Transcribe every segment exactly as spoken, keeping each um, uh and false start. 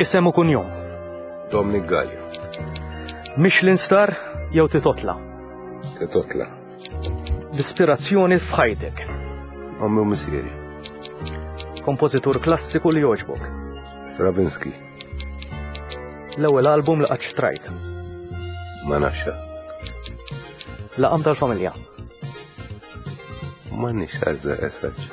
Isem u kunjum. Dominic Gallia. Michelin star jew titotla. Titotla. L-ispirazzjoni f'ħajtek. Ommi u missieri. Kompożitur klassiku li jogħġbok. Stravinsky. L-ewwel album li qatt xtrajt. Ma nafxa. Laqam tal-familja. Ma nix għazza essaċ.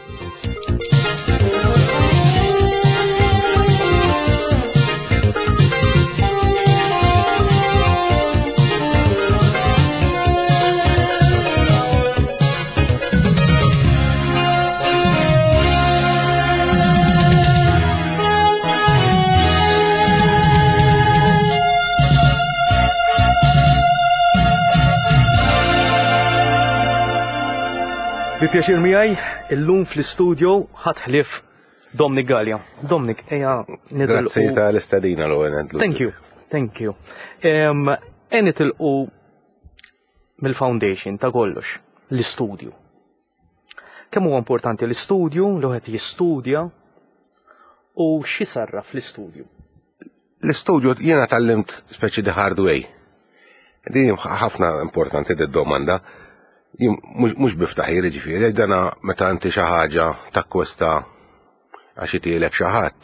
Bi pjaċir miegħi illum fl-istudio ħadd ħlief Dominic Gallia. Dominic, eja nidilqu. Grazzi tal-istadina l-għu. Thank you, thank you. E nitilqu mill-foundation ta' kollox, l-istudio. Kemm huwa importanti l-istudio, li wieħed jistudja u x'i sarra fl-istudio? L-istudio jiena tallimt speċi di hard way. Di ħafna importanti d-domanda. Mux biftaħi ġifiri, dana meta inti xi ħaġa takkwesta għax itielek xi ħadd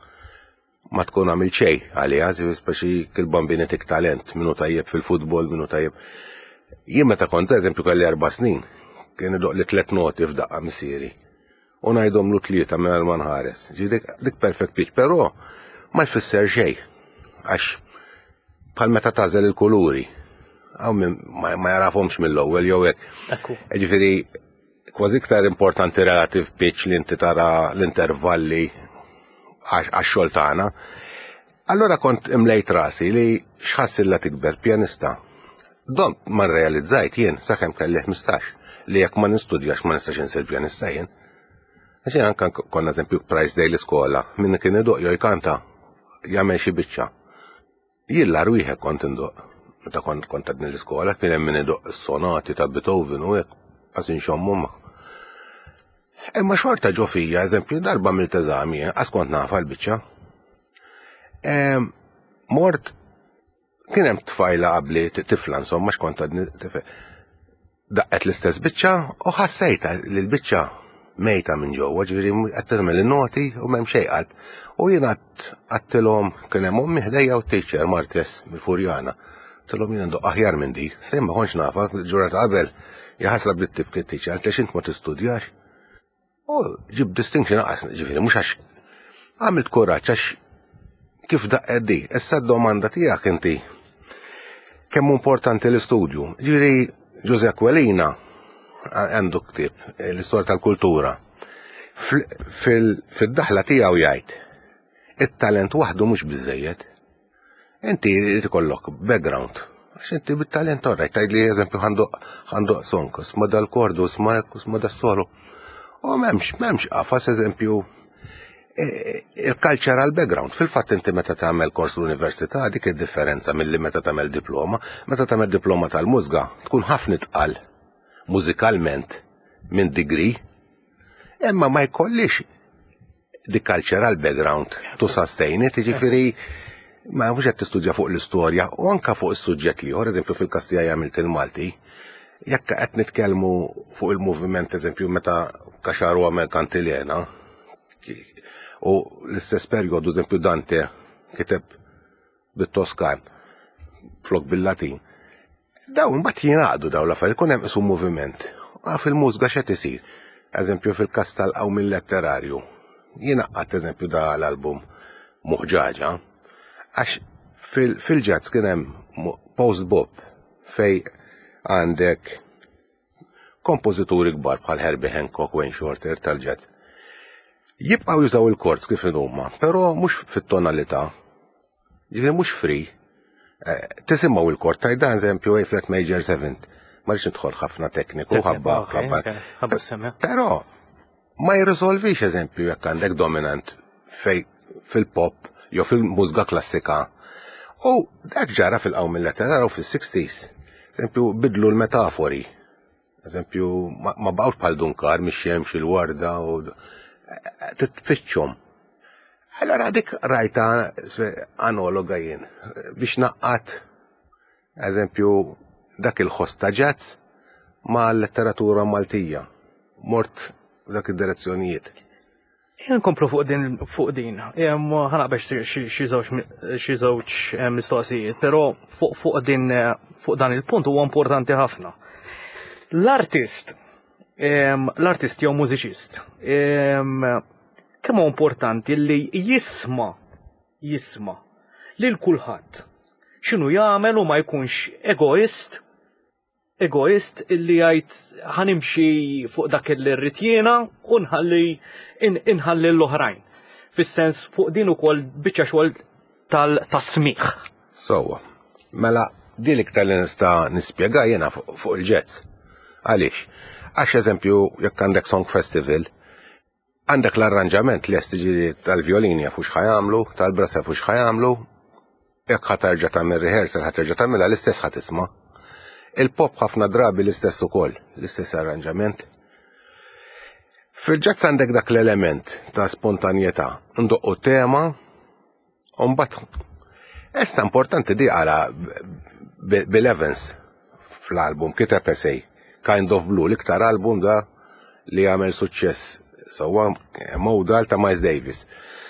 ma tkun għamil xejn għaliha, speċi kil-bambini tik talent, minnu tajjeb fil-futbol, minnu tajjeb. Jien meta kont eżempju kelli erba' snin, kien idoq li tliet noti f'daqqa missieri. U ngħidhom lu tlieta mingħajr ma nħares. Dik perfect pitch, però ma jfisser xejn għax bħal meta tażel il-kuluri. Għaw ma jarafhomx mill-ewwel jew hekk. Ġifieri kważi iktar importanti relative pitch li inti tara l-intervalli għax-xogħol tagħna. Allura kont imlejt rasi li x'ħassilla tikber pjanista. Dom ma rrealizzajt jien sakemm kelli ħmistax li jekk ma nistudjax ma nistax insir pjanista jien. Għax jien anke konna eżempju Price Day l-iskola, min kien idoq jew jkanta jagħmel xi biċċa. Jien l wieħed kont indoq. Meta kont kont għadni l-iskola, kien hemm min idoq is-sonati ta' Beethoven u hekk għasin xommuma. Imma xorta ġo fija, eżempju, darba mill-teżami, għas kont nafa l-biċċa. Mort, kien hemm tfajla qabli tifla, insomma, x'kont għadni tifel. Daqqet l-istess biċċa u ħassejta li l-biċċa mejta minn ġewwa, ġifieri qed tagħmel in-noti u m'hemm xejn qatt. U jien għattilhom kien hemm ommi ħdejja u teacher Martes mill-Furjana. Tilhom jien ndoq aħjar minn di, sejn ma kontx nafa, ġurata qabel jaħasra bit-tib kien teacher, għaltex int ma tistudjax. U ġib distinction naqas, ġifieri mhux għax għamilt kuraġġ għax kif daqqet di. Issa d-domanda tiegħek inti kemm importanti l-istudju. Ġifieri José Aquilina għandu ktieb l-istorja tal-kultura. Fid-daħla tiegħu jgħid it-talent waħdu mhux biżejjed. Inti tikollok background. Għax inti bit-talent orrejt, tgħidli eżempju għandu sonkos, ma dal-kordus, ma das-solo. U m'hemmx, m'hemmx qafas eżempju il-cultural background. Fil-fatt inti meta tagħmel kors l-università dik id-differenza milli meta tagħmel diploma. Meta tagħmel diploma tal-mużika tkun ħafna tqal mużikalment minn degree, imma ma jkollix dik cultural background to sustain it, ġifieri ma mhux qed tistudja fuq l-istorja u anke fuq is-suġġett ieħor, eżempju fil-Kastija jagħmilt il-Malti, jekk qed nitkellmu fuq il-moviment eżempju meta Kaxaru għamel Kantilena u l-istess perjodu eżempju Dante kiteb bit-Toskan flok bil-Latin. Dawn mbagħad jingħaqdu dawn l-affarijiet ikun hemm isu moviment. Fil-mużika x'qed isir. Eżempju fil-kas tal-qawm il-letterarju. Jingħaqad eżempju da l-album Muħġaġa. Għax fil-ġazz kien hemm post-bop fej għandek kompożituri kbar bħal Herbie Hancock, Wayne Shorter tal-ġazz. Jibqgħu jużaw il-kords kif huma, però mhux fit-tonalità. Ġifieri mhux free. Tisimgħu il-kord ta' dan eżempju A flat major seventh. Ma rridx nidħol ħafna tekniku ħabba ħabba. Però ma jirrisolvix eżempju jekk għandek dominant fej fil-pop jew fil-mużika klassika. U dak ġara fil-qawm il-letterari u fis-sixties. Eżempju bidlu l-metafori. Eżempju ma baqgħux bħal Dunkar mix-xemx il-warda u titfittxhom. Allora dik rajta analoga jien biex naqqat eżempju dak il-ħoss ta' jazz ma' l-letteratura Maltija. Mort dak id-direzzjonijiet. Nkomplu fuq din fuq din. Ħanaqbex xi żewġ mistoqsijiet, però fuq fuq din fuq dan il-punt huwa importanti ħafna. L-artist, l-artist jew mużiċist, kemm huwa importanti li jisma' jisma' lil kulħadd x'inhu jagħmel u ma jkunx egoist, egoist illi jgħid ħanimxi fuq dak li rrid jiena u nħalli inħalli l-oħrajn. Fis-sens fuq din ukoll biċċa xogħol tal-tasmiħ. Sewwa. Mela dik tal nista' nispjega jiena fuq il-jazz. Għaliex? Għax eżempju jekk għandek Song Festival, għandek l-arranġament li jestiġi tal-violini jafu x'ħajamlu, tal-brass jafu x'ħajamlu, jekk ħaterġa' tagħmel rehearsal ħaterġa' tagħmilha l-istess ħadd isma'. Il-pop ħafna drabi l-istess ukoll, l-istess arranġament. Fil-ġazz għandek dak l-element ta' spontanjetà, ndoqqu tema, u mbagħad. Issa importanti di għala Bill Evans fl-album kiteb essej Kind of Blue, l-iktar album da li għamel suċċess. Sewwa modal ta' Miles Davis.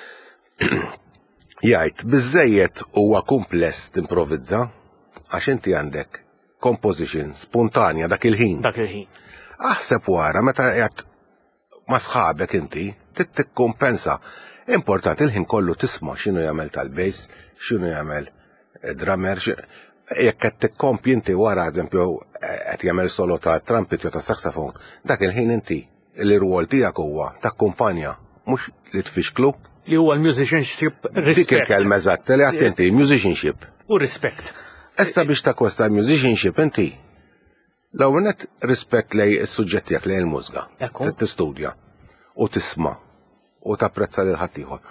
Jgħid, biżejjed huwa kumpless timprovizza għax inti għandek composition spontanja dak il-ħin. Dak il-ħin. Aħseb wara meta qiegħed ma' sħabek inti tikkompensa. Importanti il-ħin kollu tisma' x'inhu jagħmel tal-bass, x'inhu jagħmel drummer, jekk qed tikkompji inti wara eżempju qed jagħmel solo ta' trumpet jew ta' saxophone, dak il-ħin inti l-irwol tiegħek huwa takkumpanja mhux li tfixklu. Li huwa l-musicianship respect. Dik il-kelma eżatt li għadt inti musicianship. U rispett. Issa biex takkosta musicianship inti l-ewwel net rispett lej is-suġġett tiegħek lejn il-mużika. Trid tistudja u tisma' u tapprezza lil ħadd ieħor.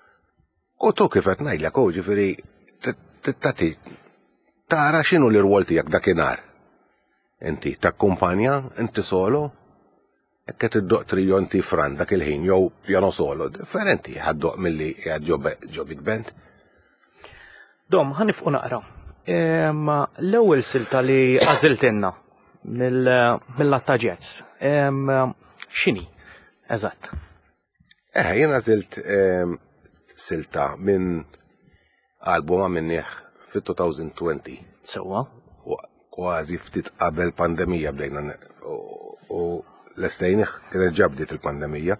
U tu kif qed ngħidlek hu ġifieri tagħti tara x'inhu l-irwol tiegħek dakinhar. Inti takkumpanja, inti solo, hekk qed iddoq trio inti fran dak il-ħin jew pjano solo, differenti ħaddoq milli qiegħed ġo big band. Dom, ħanifqu naqra. L-ewwel silta li għażiltilna mill-lat ta' jazz. X'inhi? Eżatt. Eh, jien għażilt silta minn album għamilnieh fit-twenty twenty. Sewwa. Kważi ftit qabel pandemija bdejna u l-estejnieh kienet ġabdiet il-pandemija.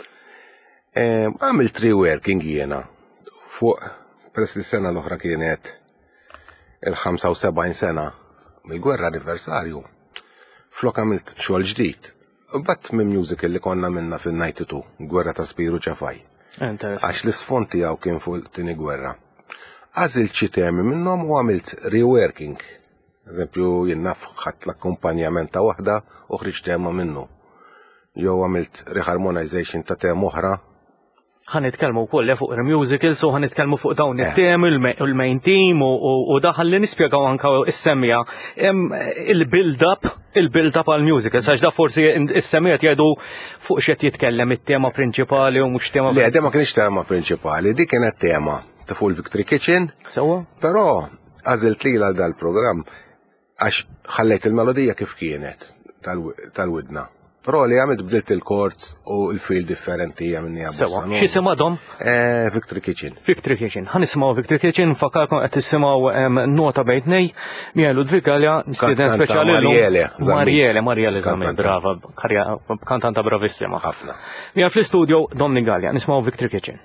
Għamilt reworking jiena fuq peress li s-sena l-oħra kienet il-ħamsa u sebgħin sena mill-gwerra anniversarju. Flok għamilt xogħol ġdid. Batt minn musical li konna minna fin-ninety-two, gwerra ta' Spiru Ċafaj. Għax l-isfond tiegħu kien fuq tieni gwerra. Għażilt xi temi minnhom u għamilt reworking. Eżempju jien naf ħadd l-akkumpanjament ta' waħda u ħriġ tema minnu. Jew għamilt reharmonization ta' tema oħra. Ħanitkellmu wkoll fuq il-musicals u ħanitkellmu fuq dawn it-temi il-main team u daħal li nispjegaw anke is-semmija il-build-up il-build-up għal-musicals għax da forsi is-semmijiet jgħidu fuq x'qed jitkellem it-tema prinċipali u mhux tema. Le, ma kienx tema prinċipali, dik kienet tema ta' fuq il-Victory Kitchen. Sewwa. Però għażilt li għal dal-programm għax ħallejt il-melodija kif kienet tal-widna. Però li għamilt bdilt il-chords u il-fil differenti għamilni għabu. Sewa, x'isima dom? Victory Kitchen. Victory Kitchen. Ħanismaw Victory Kitchen, fakalkom qed tisimgħu nota bejtnej Mielu Dvigalja, nistieden speċjali Mariele. Mariele, Mariele Zammin, brava, kantanta bravissima. Ħafna. Mija fl-istudio Domni Galja, nismaw Victory Kitchen.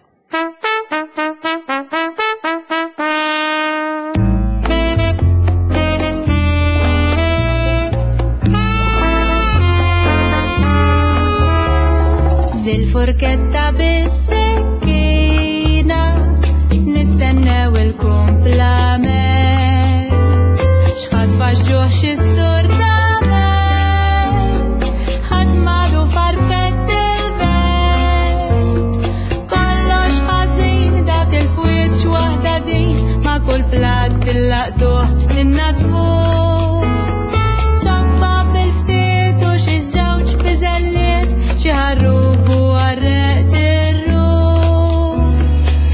Forketta bis-sekkina nistennew il-kumplament x'ħadd faġġuh xi sturnament ħadd madu farfett il-vent kollox ħażin dak il-fwiet x'waħda din ma' kull platt tillaqtuh ninnatfuh samba bil-ftiet u xi żewġ biżelliet xi ħarrubu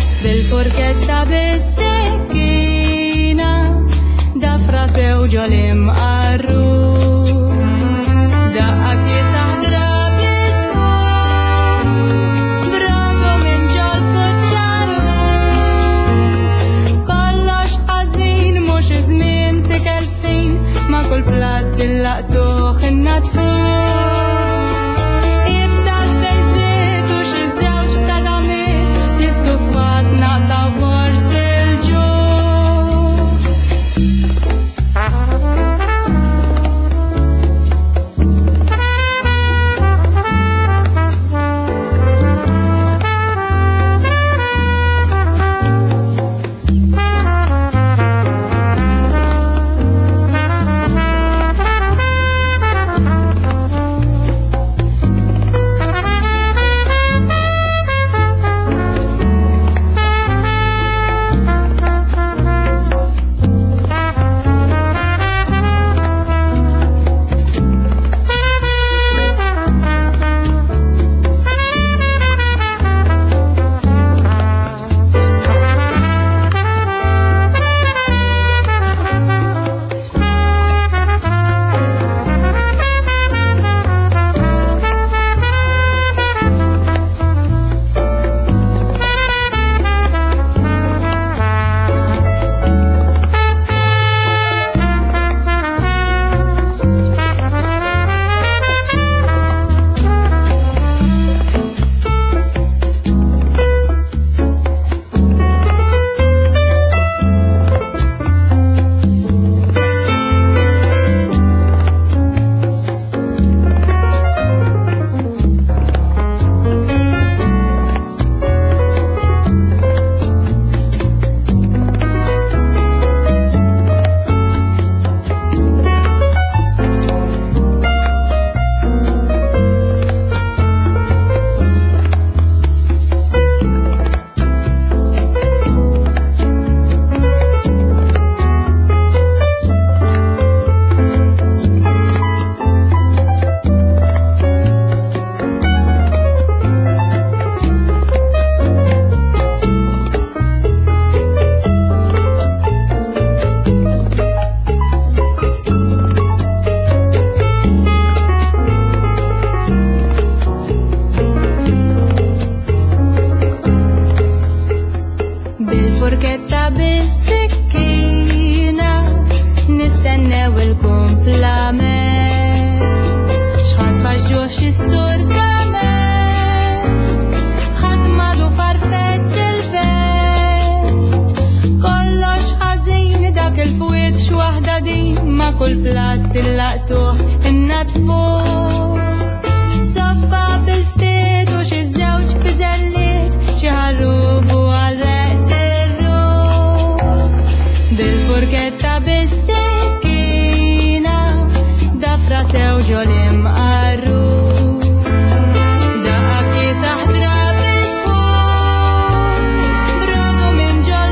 ġuħ xi stordament, ħadd madu farfett il-vett. Kollox ħażin dak il-fwiet x'waħda din ma' kull platt illaqtuh innatfuh. Soffa bil-ftiet u xi żewġ biżelliet xi ħarrubu għal-reqt ir-ruħ. Bil-furketta bis-sekkina dafra sew ġol imqarruh. Daqqa kiesaħ drab isħuħ brodu minn ġol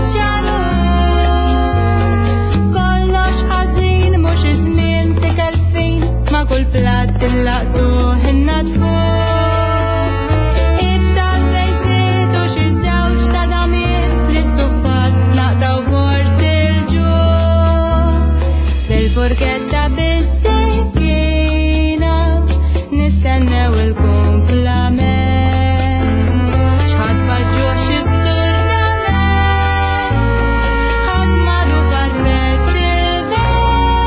kuċċaruh. Kollox ħażin mhux iż-żmien tikel fin ma' kull platt illaqtuh innatfuh. Ibsa bejżiet u xi żewġ ta' damiet bl-istuffat naqtaw forsi l-ġuħ. Bil-furketta bis-sekkina nistennew il-kumplament. X'ħatfa ġuħ xi sturdament, ħadd madu farfett il-vett.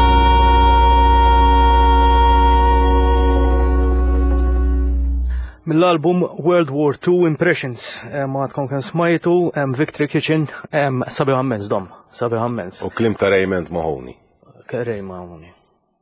Mill-album World War Two Impressions, ma tkun kan smajtu Victory Kitchen, sabi ħammens dom, sabi ħammens. U klim ta' Raymond Mahoney. Rej Mahoney.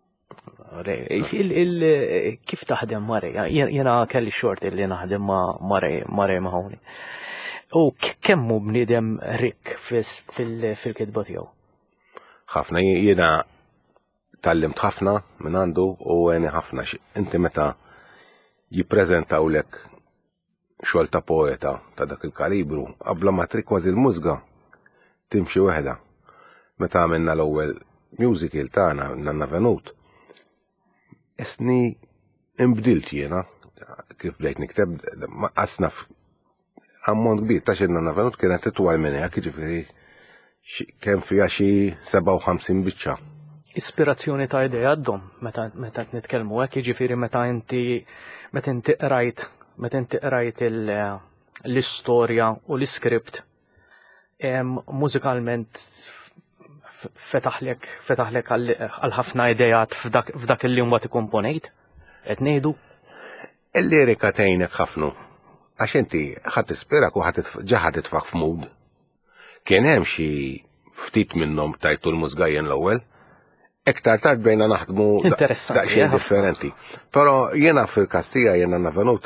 Kif taħdem ma' Rej? Jena kelli xort illi naħdem ma' Rej Mahoney. U kemmu bniedem rik fil-kitba tiegħu? ħafna jiena tallimt ħafna minn għandu u għeni ħafna. Inti meta jippreżentawlek xogħol ta' poeta ta' dak il-kalibru, qabla ma trik kważi l-mużga timxi weħda. Meta għamilna l-ewwel musical tagħna Nanna Venut, isni imbdilt jiena kif bdejt nikteb qasna ammont kbir ta' xi Nanna Venut kienet itwal minn hekk, jiġifieri kemm fiha xi seba' u ħamsin biċċa. Ispirazzjoni ta' idea għaddhom meta meta nitkellmu hekk, jiġifieri meta inti meta inti qrajt meta inti qrajt l-istorja u l-iskript mużikalment fetaħlek fetaħlek għal ħafna idejat f'dak il-li mbagħad ikkomponejt qed ngħidu. Il-lirika tgħinek ħafna għax inti ħadd tispirak u ġa titfaq f'mood. Kien hemm xi ftit minnhom tajtu l-mużgajjen l-ewwel, iktar tard bejna naħdmu daqsxejn differenti. Però jiena fil-Kastija jiena Nanna Venut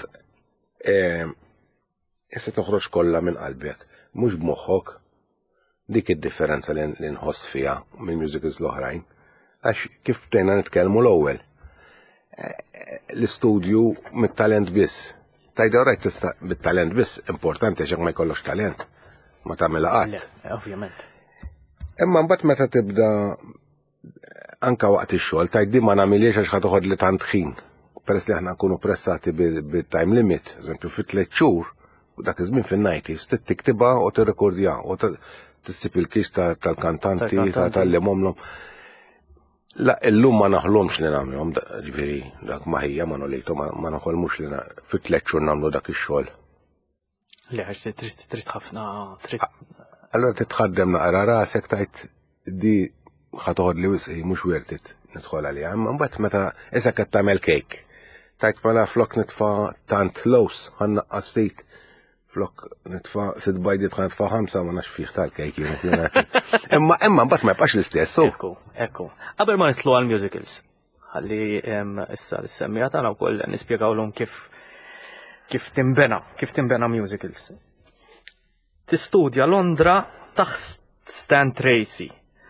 issa toħroġ kollha minn qalbek, mhux b'moħħok. Dik id-differenza li nħoss fiha minn musicals l-oħrajn. Għax kif bdejna nitkellmu l-ewwel. L-istudju mit-talent biss. Tajda rajt tista' bit-talent biss importanti għax ma jkollokx talent. Ma tagħmilha qatt. Ovvjament. Imma mbagħad meta tibda anka waqt ix-xogħol tajt din ma nagħmiliex għax ħad toħod li tant ħin. Peress li aħna nkunu pressati bit-time limit, eżempju fit tliet xhur, u dak iż-żmien fin-nineties tiktibha u tirrekordja u tissib il-kis tal-kantanti, tal-limomlom. La, illum ma naħlomx li nagħmluhom, ġifieri dak ma ħija ma nolejtu ma naħolmux li fit tliet xhur nagħmlu dak ix-xogħol. Le għax trid ħafna trid. Allura titħaddem naqra rasek tajt di ħatoħod li wisqi mhux wertit nidħol għaliha, imma mbagħad meta issa qed tagħmel kejk. Tajt mela flok nitfa' tant lows ħannaqqas ftit. Flok nitfa' sitt bajdiet ħan nitfa' ħamsa ma nafx fih tal-kejk Imma imma mbagħad ma jibqax l-istess. Ekku, ekku. Qabel ma nitlu għall-musicals, ħalli issa l-semmija tagħna wkoll nispjegawlhom kif kif timbena, kif timbena musicals. Tistudja Londra taħt Stan Tracy.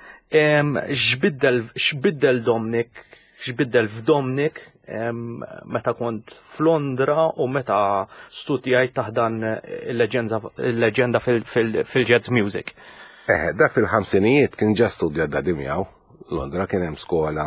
X'biddel Dominic, x'biddel f'Dominic meta kont f'Londra u meta studjajt taħdan il-leġenda fil-jazz music. Eh, da fil-ħamsinijiet kien ġa studja da dimjaw. Londra kien hemm skola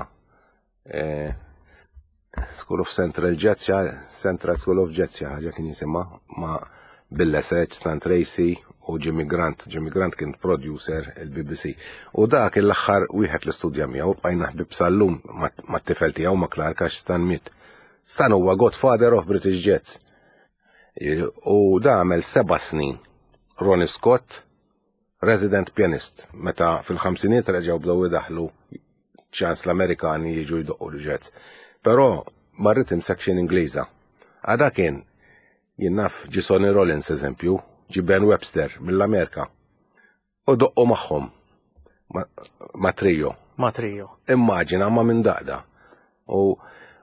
School of Central Jazz, Central School of Jazz ħaġa kien jisimha ma' Bill Essex, Stan Tracy u Jimmy Grant. Jimmy Grant kien producer il-B B C. U da kien l-aħħar wieħed l-istudja miegħu bqajna ħbib sal-lum mat-tifel tiegħu ma' Clark għax Stan miet. Stan huwa godfather of British Jazz. U da għamel seba' snin. Ronnie Scott, resident pianist. Meta fil-ħamsiniet reġgħu bdew idaħlu ċans l-Amerikani jiġu jdoqqu l-jazz. Però marrit section Ingliża. Għada kien jinnaf ġi Sonny Rollins eżempju, ġi Ben Webster mill-Amerika. U doqqu magħhom ma' trio. Ma trio. Immaġina ma' minn daqda. U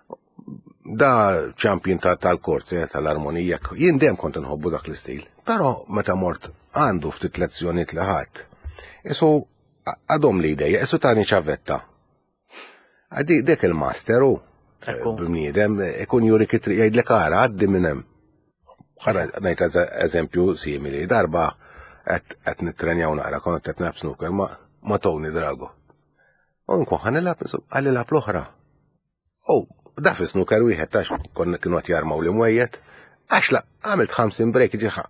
da champion tal-korzi tal-armonija, jien dejjem kont nħobbu dak l-istil. Però meta mort għandu ftit lezzjonijiet li ħadd. Isu għadhom li idejja, isu tani ċavetta. Għaddi dek il-masteru. B'niedem, ikun juri kitri jgħidlek ara għaddi minn hemm. Ħara ngħid eżempju simili, darba qed nittrenjaw naqra kont qed nilab snooker ma' Tony Drago. U nkun ħanilab għalli lab l-oħra. U da fi snooker wieħed għax kienu qed jarmaw li mwejjed, għax la għamilt ħamsin break ġi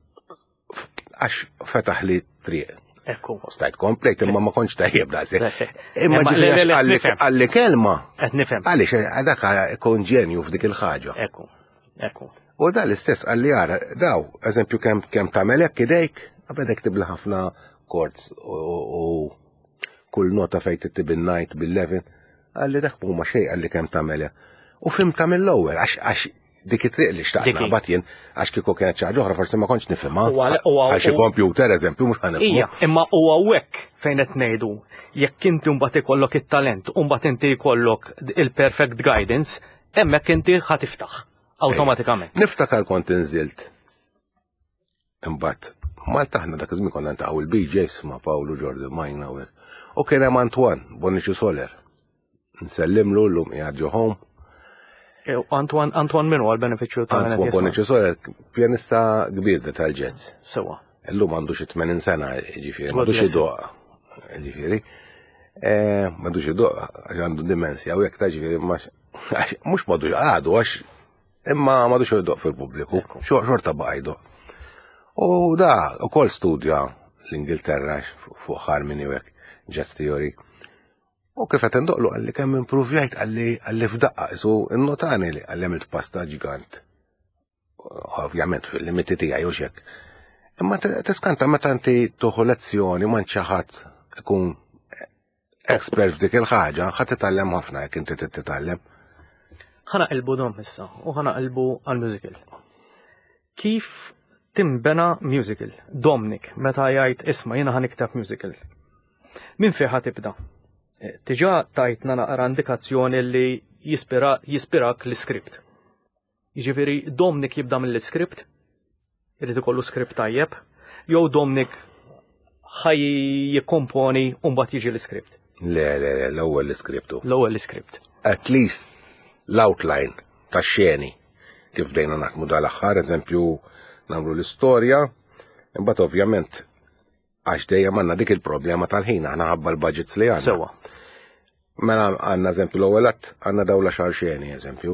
għax fetaħ li triq. Ekku. Stajt komplejt imma ma konċ tajjeb dażi. Imma ġifieri għalli kelma. Qed nifhem. Għaliex dak ikun ġenju f'dik il-ħaġa. Ekku. Ekku. U da l-istess għalli għara, daw, eżempju kemm kemm tagħmel hekk idejk, għabedek tibla ħafna chords u kull nota fejn tittib il-night bil-eleven, għalli dak huma xejn għalli kemm tagħmel. U fim tagħmel l-ewwel għax għax dik it-triq li xtaqna batjen għax kieku kienet xi ħaġa oħra forsi ma kontx nifhimha. Għal xi kompjuter eżempju mhux ħanifhmu. Ija, imma huwa hekk fejn qed ngħidu jekk inti mbagħad ikollok it-talent u mbagħad inti jkollok il-perfect guidance, hemmhekk inti ħatiftaħ awtomatikament. Niftakar kont inżilt. Imbagħad Malta aħna dak iż-żmien konna ntaħu il-B Js ma' Pawlu Jordan Majna u u kien hemm Antoine Bonici Soler. Nsellimlu llum qiegħed ġo home. Antoine Antoine minu għal-benefiċċju ta' Antoine Bonici Soler pjanista kbir tal-ġezz. Sewa. Illum għandu xi tmenin sena ġifieri, m'għandux idoq. Ġifieri. M'għandux idoq għandu dimensja u jekk ta' ġifieri mhux m'għadux għadu għax imma m'għadux idoq fil-pubbliku. Xorta baqa' jdoq. U da, u kol studja l-Ingilterra fuq ħarmini u hekk jazz theory. U kif qed indoqlu għalli kemm improvjajt għalli għalli f'daqqa isu innotani li għalli għamilt pasta ġigant. Ovvjament fil-limiti tiegħi u xek. Imma tiskanta meta inti tuħu lezzjoni ma xi ħadd ikun expert f'dik il-ħaġa, ħadd titgħallem ħafna jekk inti titgħallem. Ħana qilbu dom issa u ħana qilbu għal-musical. Kif timbena musical? Dominic, meta jgħid isma' jiena ħaniktab musical. Min fih ħatibda? Tiġa tajtna naqra indikazzjoni li jispira jispirak l-iskript. Jiġifieri Dominic jibda mill-iskript, irid ikollu skript tajjeb, jew Dominic ħaj jikkomponi u mbagħad jiġi l-iskript. Le, le, le, l-ewwel l-iskriptu. L-ewwel l-iskript. At least l-outline tax-xeni kif bdejna naħdmu dal-aħħar, eżempju nagħmlu l-istorja, imbagħad ovvjament għax dejjem għandna dik il-problema tal-ħin aħna ħabba l-budgets li għandna. Sewa. Mela għandna eżempju l-ewwel att għandna dawla xahar xeni eżempju.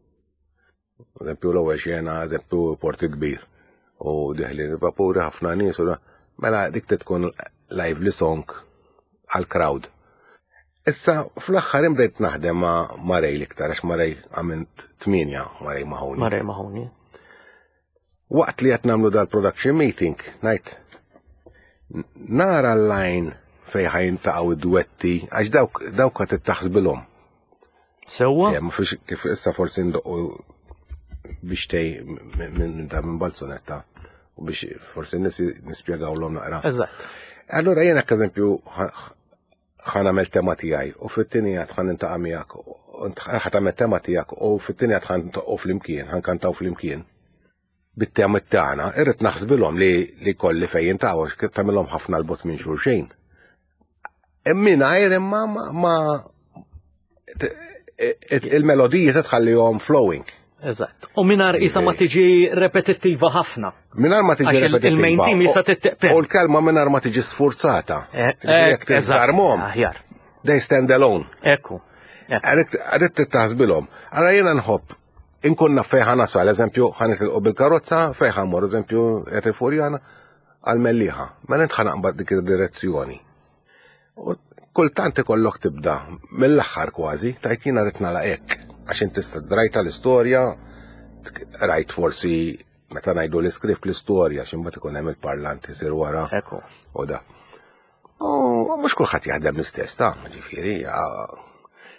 Eżempju l-ewwel xena eżempju Porti Kbir. U diħli vapuri ħafna nies u mela dik tkun lively song għall-crowd. Issa fl-aħħar imbdejt naħdem ma' Marej l-iktar għax Marej għamilt tminja Marej Mahoney. Marej Mahoney. Waqt li qed nagħmlu dal-production meeting, ngħid nara l-line fejn ħajntaqgħu id-duetti għax dawk dawk qed ittaħsbilhom. Sewwa? Mhux kif issa forsi ndoqqu biex tej minn da minn balzonetta u biex forsi nispjegawlhom naqra. Eżatt. Allura jiena eżempju ħan għamel tema tiegħi u fit-tieni qed ħan nintaqa' miegħek ħadd tagħmel tema tiegħek u fit-tieni qed ħan ntoqqgħu flimkien, ħan kantaw flimkien. Bit-tema tagħna irrid naħsbilhom li li kolli fejn jintaqgħu kif tagħmilhom ħafna l-bot minn xulxejn. Mingħajr imma ma il-melodija titħallihom flowing. Eżatt. U mingħajr isa ma tiġi repetittiva ħafna. Mingħajr ma tiġi repetittiva. Il-main team jista' titteqpen. U l-kelma mingħajr ma tiġi sfurzata. Jekk tiżarmhom. Aħjar. They stand alone. Ekku. Għadet tittaħsbilhom. Ara jiena nħobb inkunna fejħa nasal, eżempju, ħanet bil-karozza, fejħa mor, eżempju, jgħet il-furjana, għal-melliħa. Ma nintħan naqbad dik il-direzzjoni. Kultant ikollok tibda, mill-axħar kważi, tajtina ritna la ek, għax inti rajta l-istorja, rajt forsi, meta ngħidu l-iskript l-istorja, ximbat ikun hemm il-parlant isir wara. Ekku. U da. U mhux kulħadd jaħdem l-istess, ta' ġifieri,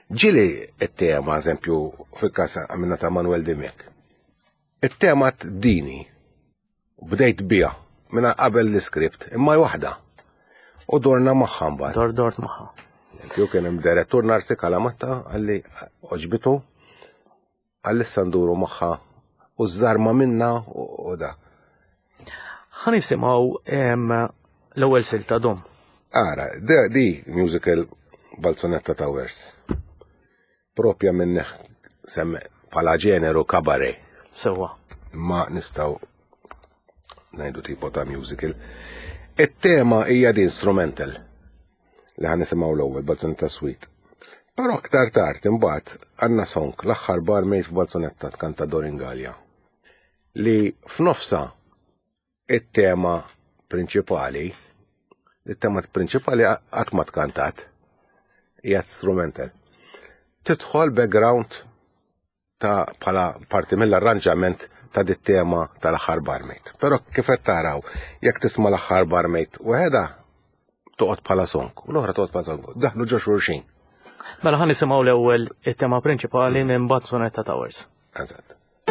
Ġili it-tema, eżempju, fil-kas għamilna ta' Manuel Dimek. It-tema dini, bdejt bija, minna qabel l-iskript, imma waħda. U dorna maħħa mbagħad. Dor dort maħħa. Eżempju, kien hemm direttur Narsi Kalamatta għalli oġbitu, għalli sanduru maħħa u żarma minna u da. Ħan nisimgħu l-ewwel silta dom. Ara, di musical Balzonetta Towers. Propja minn semme pala ġeneru kabaret. Sewa. Ma nistaw najdu tipo ta' musical. It-tema hija di instrumental li ħan nisimgħu l-ewwel Balzonetta Suite. Però aktar tard imbagħad għandna song l-aħħar barmejt f'Balzonetta tkanta Dorin Gallia. Li f'nofsa it-tema prinċipali, it-tema prinċipali qatt ma tkantat hija instrumental. Tidħol background ta' bħala parti mill-arranġament ta' dit-tema tal-aħħar barmejt. Però kif qed taraw, jekk tisma' l-aħħar barmejt waħda toqgħod bħala song, u l-oħra toqgħod bħala song, daħlu ġo xulxin. Mela ħan nisimgħu l-ewwel it-tema prinċipali minn Balzonetta Towers. Eżatt.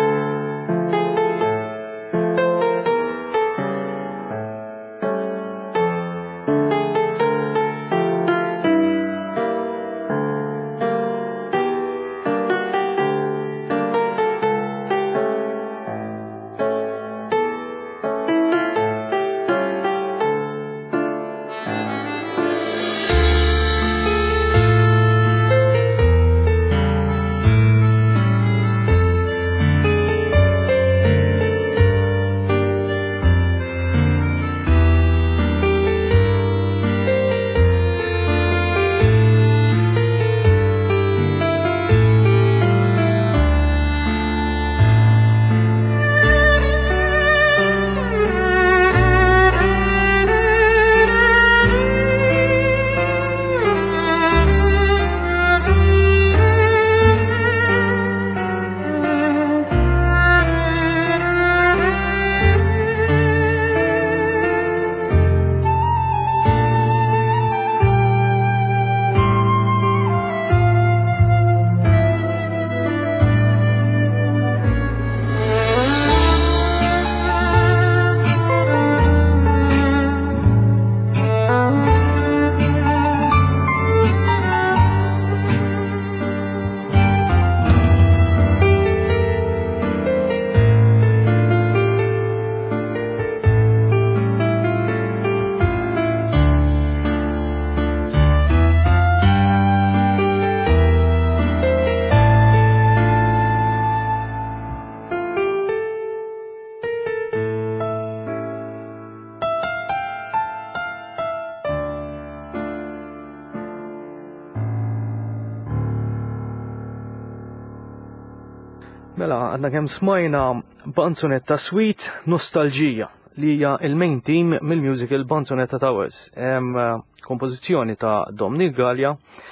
Mela, għadna kemm smajna Balzonetta Suite Nostalġija li hija il-main team mill-musical Balzonetta Towers. Hemm kompożizzjoni ta' Dorin Gallia,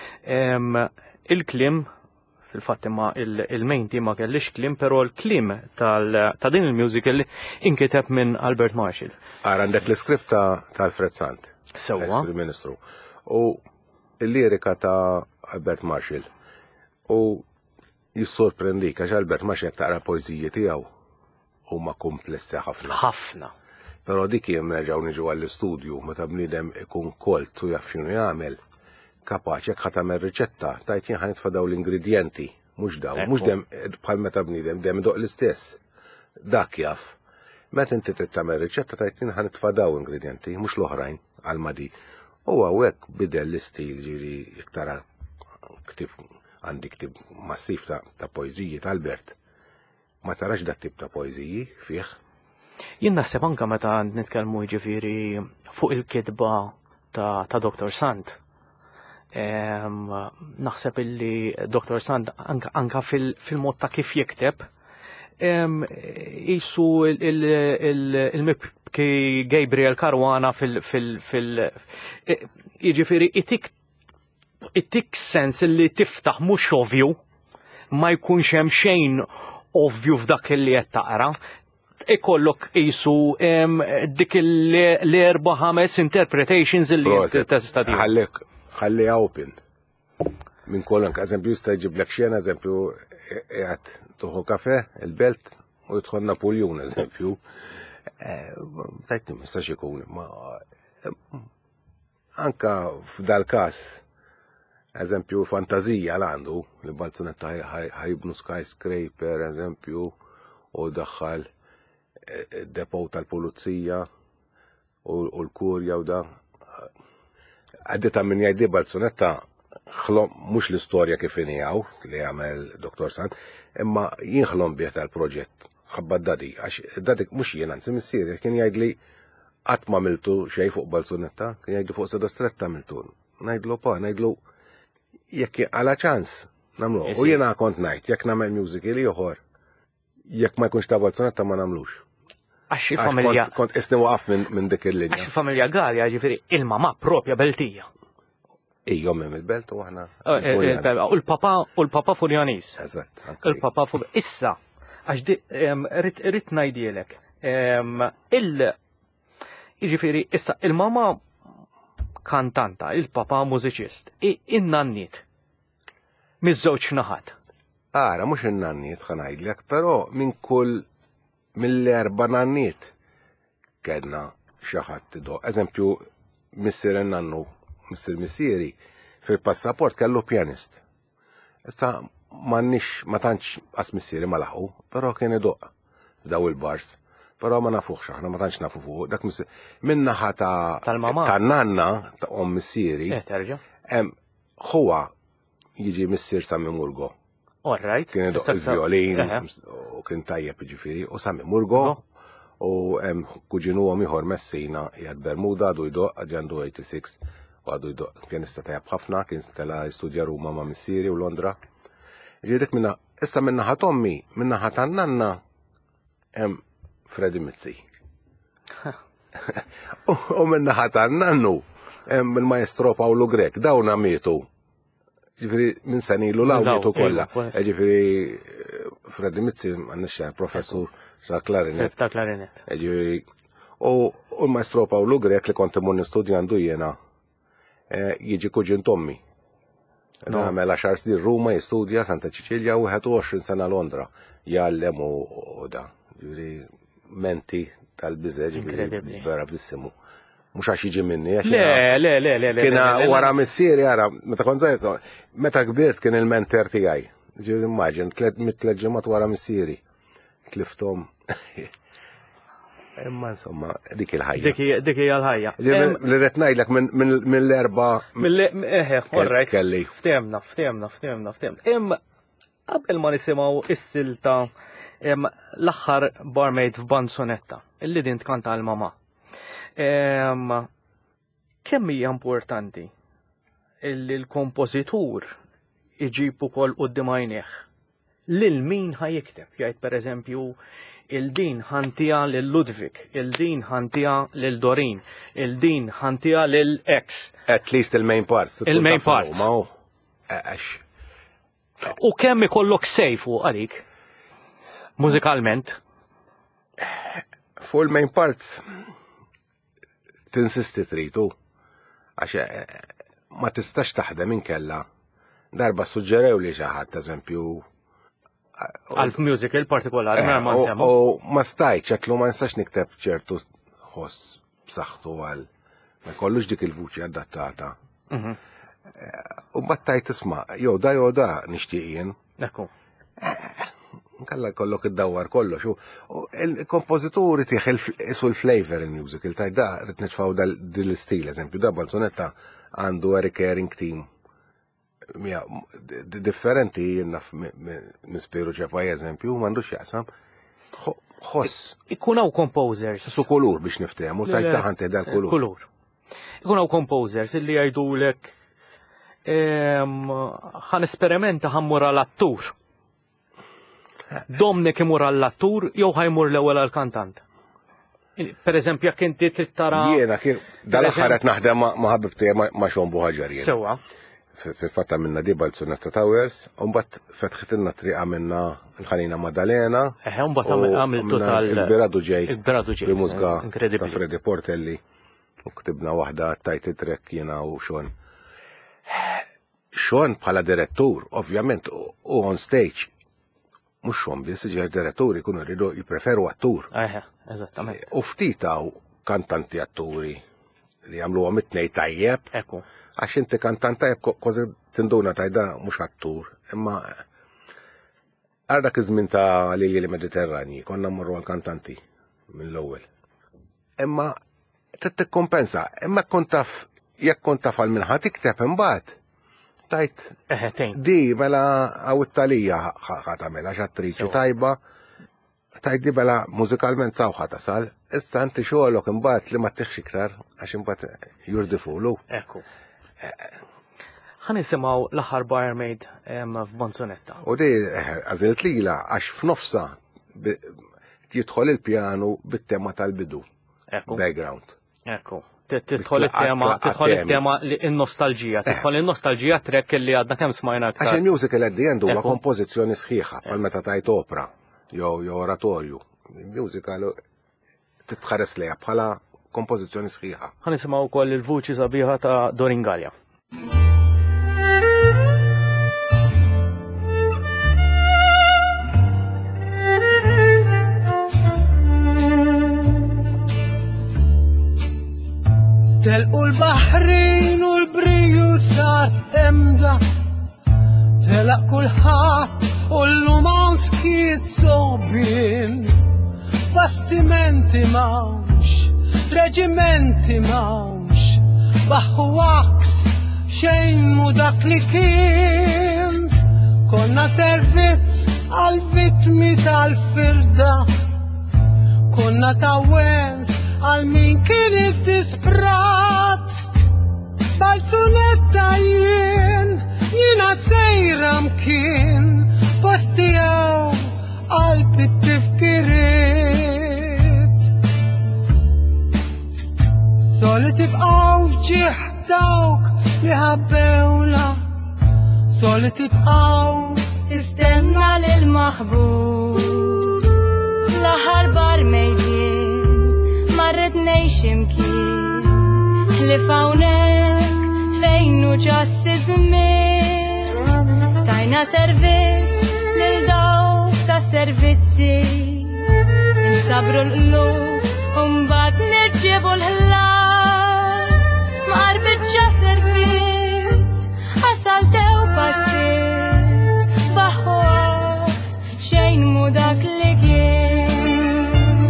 il-klim fil-fatt imma il-main team ma kellix klim, però l-klim ta' din il-musical inkiteb minn Albert Marshall. Ara għandek l-iskript ta' Alfred Sant. Sewwa. Ministru. U l-lirika ta' Albert Marshall. U jissorprendik għax Albert Marshall jekk taqra poeżiji tiegħu huma komplessi ħafna. Ħafna. Però dik hemm nerġgħu niġu għall-istudju meta bniedem ikun kolt u jaf x'inhu jagħmel, kapaċi jekk ħadd tagħmel riċetta tajt jien ħanitfa' daw l-ingredjenti, mhux daw, mhux dem bħal meta bniedem dem doq l-istess. Dak jaf. Meta inti trid tagħmel riċetta tajt jien ħanitfa' daw ingredjenti, mhux l-oħrajn għal-madi. U hawnhekk bidel l-istil ġieri iktar ktib għandi ktib massif ta', ta poeżiji ta' Albert. Ma tarax dak tip ta' poeżiji fih. Jien naħseb anke meta nitkellmu jiġifieri fuq il-kitba ta', ta Doktor Sant. Naħseb illi Doktor Sant anke fil-mod ta' kif jikteb jisu il-mibki Gabriel Caruana fil- jiġifieri itik it-tik sens li tiftaħ mhux ovvju, ma jkunx hemm xejn ovvju f'dak li qed taqra. Ikollok qisu dik l-erba' ħames interpretations li tista' ħallek ħalliha open. minn kolonk, eżempju, jista' jġiblek xena, eżempju, qiegħed tuħu kafe, il-belt, u jidħol Napoleon, eżempju. Tajt ma jistax ikun, ma anka f'dal każ, eżempju, fantazija l-għandu, li Balzunetta ħajibnu skyscraper, eżempju, u daħħal depow tal-pulizija u l-kurja u da. Għaddita minn jgħiddi Balzunetta xlom mux l-istorja kif injaw li għamel doktor Sant, imma jinħlom bieħ tal-proġett. Xabbad dadi, għax dadi mux jena nsim s-siri, kien jgħidli għatma miltu xej fuq Balzunetta, kien jgħidli fuq Seda Stretta miltu. Najdlu pa, najdlu jekk għala ċans namlu. U jena kont najt, jekk namel musical joħor, jekk ma jkunx ta' Balzunetta ma namlux. Għaxi familja. Kont isni waqaf minn dik il-linja. Għaxi familja Galja ġifiri il-mama propja beltija. Ijom hemm il-belt u għahna. U l-papa u l-papa Furjanis. Eżatt. Il-papa Furjanis. Issa, għax rit najdilek. Il- ġifiri, issa, il-mama kantanta, il-papa mużiċist, in-nannit. Miż-żewġ naħat. Ara, mux in-nannit ħanajdlek, pero minn kull mill-erba nanniet kedna xaħat tido. Eżempju, Mister Nannu, Mister Missieri, fil-passaport kellu pjanist. Issa mannix, ma tantx as Missieri ma laħu, pero kien idoq daw il-bars. Pero ma nafuħx aħna, ma tantx nafu fuq. Dak minnaħa ta' tal-mama. Ta' nanna, ta' om Missieri. Eh, terġa. Huwa jiġi Missier Sammi Murgo. All right. Kien idoq il-violin, u kien tajjeb ġifiri, u Sammi Murgo, u kuġinu għom iħor Messina, jgħad Bermuda, għadu jdoq, għadjandu eighty-six, u għadu jdoq, kien istatajab ħafna, kien stela jistudja Ruma ma' Missieri u Londra. Ġirek minna, issa minna ħatommi, minna ħatannanna, em Freddy Mizzi. U minna ħatannannu, em il-maestro Paolo Grek, dawna mietu. Ġifiri, minn sanilu law mietu kolla. Ġifiri, Freddy Mizzi, għannexa, professur ta' klarinet. Ta' klarinet. Ġifiri, u l-maestro Paolo Grek li konti mun nistudjandu jena, jiġi kuġin Tommi. Għamel għaxar snin Ruma jistudja Santa Ċiċilja u twenty sena Londra. Jallem u da. Ġifiri, menti tal-bize, ġifiri, vera bissimu. Mux għax jiġi minni. Le, le, le, le. Kiena wara missieri, għara, meta kon zaħir, meta kbirt kien il-menter tijaj. Ġifiri, immaġin, tleġġemat wara missieri. Kliftom. Imma insomma, dik il-ħajja. Dik hija l-ħajja. Li rrid ngħidlek minn l-erba. Eħe, orrejt. Kelli. Ftemna, ftemna, ftemna, ftemna. Imma qabel ma nisimgħu is-silta l-aħħar barmaid f'Banzonetta, illi din tkanta għal-mama. Kemm hija importanti illi l-kompożitur iġib ukoll quddiem għajnejh lil min ħajikteb, jgħid pereżempju il-din ħantija lil Ludwig, il-din ħantija lil Dorin, il-din ħantija lil X. At least il-main parts. Il-main parts. U kemm ikollok sejfu għalik mużikalment? Fuq il-main parts tinsisti tritu, għax ma tistax taħdem inkella. Darba suġġerew li xi ħadd eżempju għal-musical partikolari, ma nsemmu. U ma stajċ, għatlu ma nistax nikteb ċertu ħoss b'saħħtu għal, ma kollux dik il-vuċi adattata. U battajt tisma, jow da jow da nixtieqien. Ekku. Nkalla kollok id-dawwar kollox. Il-kompozituri tieħ isu l-flavor il-musical, taj da rrid nitfaw dil-stil, eżempju, da Balzunetta għandu a recurring team. Differenti jennaf nispiru ċefaj eżempju, mandux jaqsam. Xoss. Ikunaw composers. Su kulur biex niftehmu, taj taħan teħda l-kulur. Kulur. Ikunaw composers illi jgħidulek ħan esperimenta ħammur għal-attur. Domnek imur għall-attur jew ħajmur l-ewwel għall-kantant. Per eżempju, jekk inti trid tara. Jiena kien dal-aħħar qed naħdem ma' ħabib tiegħi ma' Xombu Ħaġar jiena. Sewwa. Fil-fatta minna di Balzunetta Towers, u mbagħad fetħitilna triqa minna l-ħanina Maddalena. Eħe, u mbagħad għamiltu tal. Il-Biradu ġej. Il-Biradu ġej. Bil-mużga ta' Freddy Portelli. U ktibna waħda tajt it-trek jiena u xon. xon bħala direttur, ovvjament, u on stage, mux xon biss, ġer diretturi kunu rridu jipreferu attur. Eħe, eżattament. U ftitaw kantanti atturi li għamlu għom it-nej tajjeb, Ekku. għax inti kantant tajjeb kważi tinduna tajda mux attur, imma għardak iż-żmien ta' li li Mediterrani, konna morru għal-kantanti mill-ewwel. Imma trid tikkompensa, imma kontaf jekk kontaf għal minħat tikteb imbagħad. Tajt Eħe, tejn. di mela għaw it-talija ħatamela x'attriċi Sewa. tajba, tajt di mela mużikalment sawħa tasal, issa inti xogħolok imbagħad li ma tieħx iktar għax imbagħad jurdifulu. Ekku. Ħan nisimaw l-aħħar Barmaid em, f'Bonsonetta. U di għazilt lila għax f'nofsa bi- jidħol il-pjanu bit-tema tal-bidu, Ekku. background. Ekku. Tit- Tidħol it-tema, Bitlaqat- tidħol temi. it-tema li in-nostalġija, tidħol in-nostalġija trek li għadna kemm smajna Għax aktar. il-musical at the end huwa Ekku. kompożizzjoni sħiħa, bħal meta tajt opera, jew jew oratorju. Il-musical titħares lejha bħala kompożizzjoni sħiħa. Ħan nisimaw ukoll il-vuċi sabiħa ta' Dorin Gallia. Telqu l-baħrin u l-briju sar emda, telaq kulħadd u l-lum hawn skizzobin. Bastimenti mawx, reġimenti mawx, baħu waks xejn mu dak li kien. Konna servizz għal-vitmi tal-firda, konna tawens għal min kien id-disprat. Balzunetta jien, jiena sejra mkien, postijaw għal bit-tifkiriet. Soli tibqaw ġieħ dawk li ħabbewla, soli tibqaw Istenna lil-maħbub L-aħħar Barmaidin marret nejx imkien li fawnek fejn u ġassi żmien. Tajna servizz lil dawk ta' servizzi, insabru l-qlub u mbagħad nirċievu l-ħlas. Ma qarbitx servizz għasaltew passiz baħħos xejn mu dak li kien.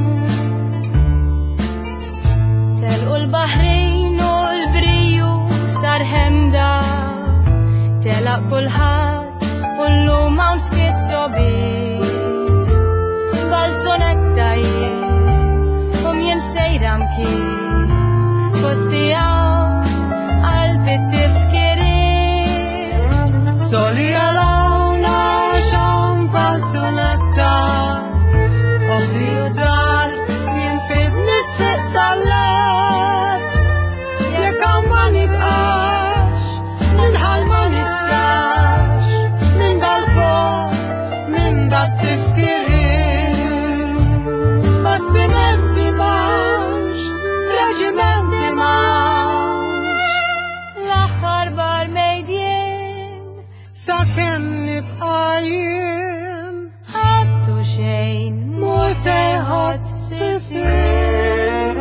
Telqu l-baħrin u l-briju sar ħemda, telaq kulħadd u llum hawn skizzobi. Balzonetta jien u mien sejra mkien, postijaw qalbi tifkiriet. soli għalawna xan balzunetta, oħti u dar jien fid nisfiq stallet. Jekk hawn ma nibqax, minħal ma nistax, minn dal-post, minn dat-tifkiriet. Bastimenti mawx, reġimenti mawx, L-aħħar Barmaidin sakemm nibqa' jien, ħadtu xejn mu seħħod sisir.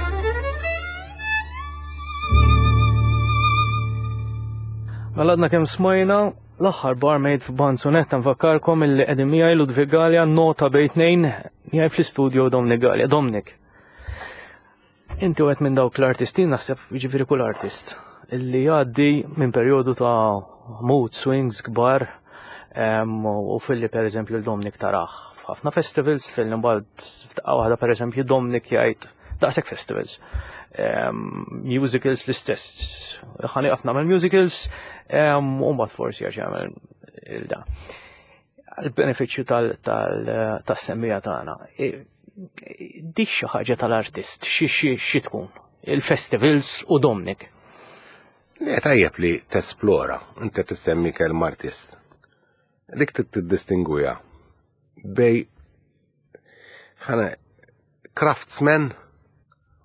Għaladna kem smajna l-aħħar Barmaid f'Bonsonetta nfakkarkom illi qegħdin miegħi Ludwig Gallia nota bejtnejn miegħi fl-istudio Dominic Gallia. Dominic, inti wieħed minn dawk l-artisti, naħseb jiġifieri kull artist illi jgħaddi minn perjodu ta' mood swings kbar, em, u fil-li pereżempju l-Dominic taraħ f'ħafna festivals, fil-li mbagħad f'daqqa waħda pereżempju Dominic jgħid daqshekk festivals. Um, musicals l-istess. Ħani għafna nagħmel musicals, um, u mbagħad forsi għax jagħmel il-da. Għal-benefiċċju tal-semmija tagħna. Di xi ħaġa tal-artist, xi xi xi tkun? Il-festivals u Dominic. Le tajjeb li tesplora, inti tissemmi kelm artist. Dik tiddistingwija bej ħana craftsman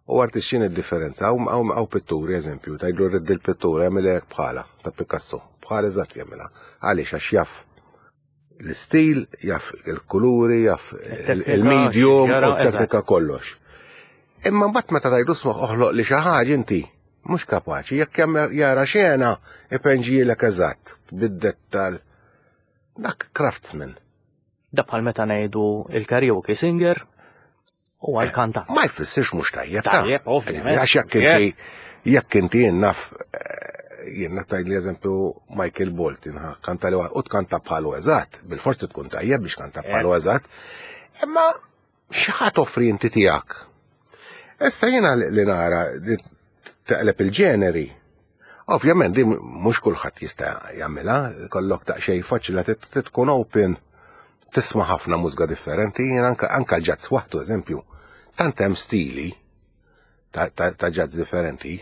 U għarti xin il-differenza, għaw pitturi, eżempju, tajdlu rrid il-pittura, jgħamil bħala, ta' Picasso, bħala eżatt jgħamila. Għalix, għax jaff l-stil, jaff il-kuluri, jaff il-medium, u teknika kollox. Imma mbagħad meta tajdu smaħ oħloq li xi ħaġa inti mhux kapaċi, jekk jara xena ipenġielek eżatt bid-dettal. Dak craftsman. Da bħal meta ngħidu il-karaoke singer u għal-kantant. Ma jfissirx mhux tajjeb. Tajjeb, ovvjament. Għax jekk inti jekk inti naf jien naftaj li eżempju Michael Bolton kanta li u tkanta bħalu eżatt, bil-forsi tkun tajjeb biex kanta bħalu eżatt, imma xi ħadd offri inti tiegħek. Issa jiena li nara taqleb il-ġeneri. Ovvjament di mhux kulħadd jista' jagħmilha, kollok daqsxejn faċli tkun open, tisma' ħafna mużika differenti, jien anke l-ġazz waħdu eżempju, tant hemm stili ta' ġazz differenti.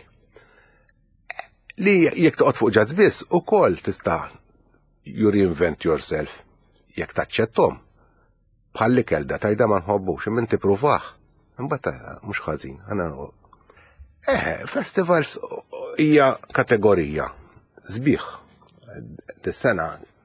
Li jekk toqgħod fuq ġazz biss ukoll tista' you reinvent yourself jekk taċċettom. Bħalli kelda tajda ma nħobbux, imma inti pruvaħ. Imbagħad mhux ħażin. Eh, festivals hija kategorija sbieħ. Dis-sena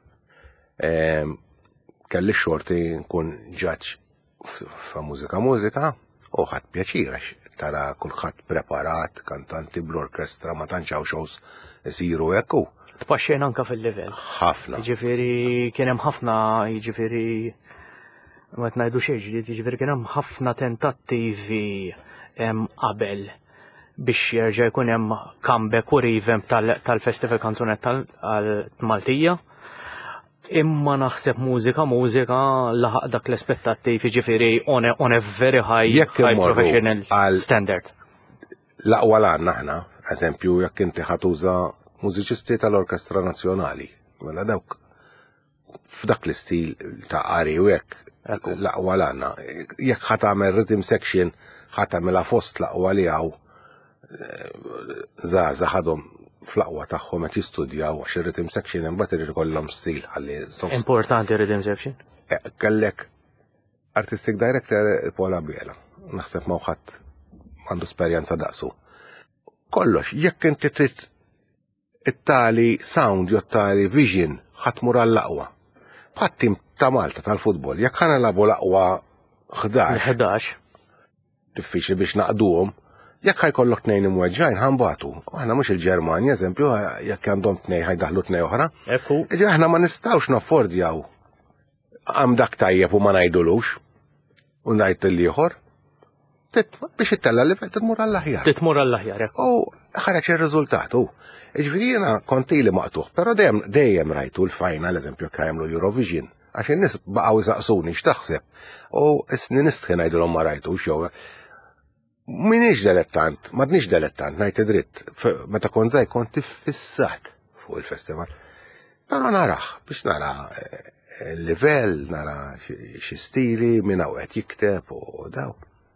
kelli xorti nkun ġaġġ fa' mużika mużika u ħadd pjaċir għax tara kulħadd preparat, kantanti bl-orkestra ma tantx hawn shows isiru hekk hu. Tpaxxejn anke fil-livell. Ħafna. Jiġifieri kien hemm ħafna jiġifieri ma qed ngħidu xejn ġdid, jiġifieri kien hemm ħafna tentattivi hemm qabel biex jerġa' jkun hemm comeback u revamp tal-Festival Kanzunet tal-Maltija. Imma naħseb mużika mużika laħaq dak l-aspettattiv jiġifieri on a very high, high professional standard. L-aqwa l-għanna aħna, eżempju, jekk inti ħatuża mużiċisti tal-Orkestra Nazzjonali, mela dawk f'dak l-istil ta' qari u hekk l-aqwa l-għanna. Jekk ħatamel rhythm section ħatamela fost l-aqwa li hawn żgħażagħ ħadhom fl-aqwa tagħhom qed jistudjaw għax ir-rhythm section imbagħad irid ikollhom stil ħalli. Importanti rhythm section. Kellek artistic director Paula Biela. Naħseb ma wħadd għandu esperjenza daqsu. Kollox, jekk inti trid it-tali sound jew tali vision ħatmur għall-aqwa. Bħat-tim ta' Malta tal-futbol, jekk ħana labu l-aqwa ħdax. Diffiċli biex naqduhom. Jekk ħajkollok tnejn imweġġajn ħambatu. Aħna mhux il-Ġermanja, eżempju, jekk għandhom tnej ħajdaħlu tnej oħra. Ekku. Ġi aħna ma nistgħux naffordjaw għam dak tajjeb u ma ngħidulux u ngħid il-ieħor. Biex ittella li titmur għall-aħjar. Titmur għall-aħjar, ekku. U ħareġ ir-riżultat. Ġifieri jiena kontili maqtuħ, però dejjem dejjem rajtu l-final, eżempju, jekk jagħmlu Eurovision. Għax in-nies baqgħu jsaqsuni x'taħseb. U isni nistħi ngħidulhom ma rajtux jew Minix dilettant, madnix dilettant, najt id-dritt, meta kon żgħir kont fissat fuq il-festival. Però naraħ, biex nara il-livell, nara xi stili, minn hawn qed jikteb u daw.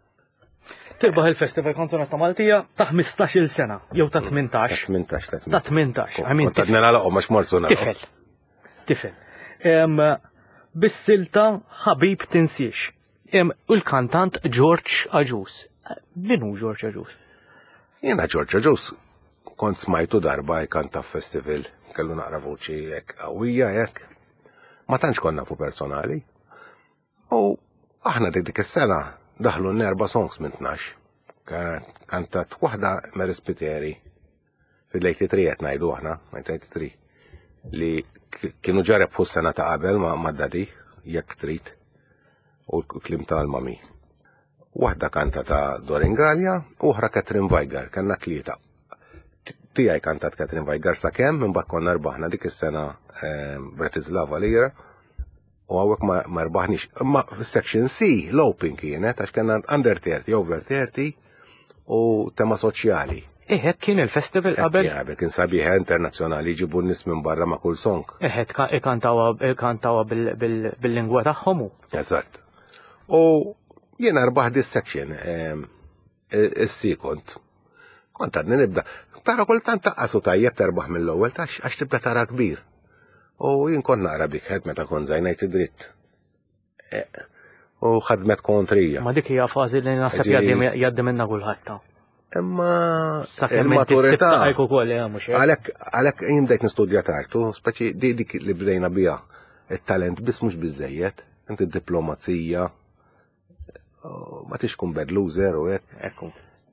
Tirbaħ il-Festival Kanzunet ta' Maltija ta' ħmistax-il sena, jew ta' tmintax. Ta' tmintax, ta' Ta' tmintax. Ta' nagħlaqhom ma xmorzu nagħlaqhom. Tifel. Tifel. Bis-silta ħabib tinsiex. U l-kantant George Aġus. Minu George Aġus? Jena George Aġus kont smajtu darba jkanta festival, kellu naqra voċi jek għawija jek. Ma tantx konna fu personali. U aħna dik is-sena daħlu n-erba songs minn tnax. Kantat waħda Meris Piteri fil-tmenja qed ngħidu aħna, tmenja li kienu ġareb fu s-sena ta' qabel ma' dadi jekk trid u l-klim tal-mami. Waħda kanta ta' Dorin Gallia, uħra Katrin Weiger, kanna tlieta. Tijaj kantat Katrin Weiger sa' kem, minn konna rbaħna dik is-sena Bratislava lira, u għawek ma rbaħnix. Ma section C, l-open kienet, għax kanna under thirty, over thirty, u tema soċjali. Eħed kien il-festival qabel? Qabel kien sabiħa internazzjonali ġibu n-nis minn barra ma' kull song. Eħed kantawa bil-lingwa tagħhom. Eżatt. U jiena rbaħ dis section, is-sikont. Kont għadni nibda. Tara kultant taqqasu tajjeb terbaħ mill-ewwel għax tibda tara kbir. U jien kont naqra bikħed meta kont żgħir id-dritt. U ħadmet kontrija. Ma dik hija fażi li naħseb jgħaddi minnha kulħadd. Imma Sakemm inti ssib saqajk ukoll eh mhux hekk. Għalhekk għalhekk jien bdejt nistudja tartu, speċi di dik li bdejna biha it-talent biss mhux biżejjed, inti d-diplomazija, ma tix tkun bad loser u hekk. Ekku.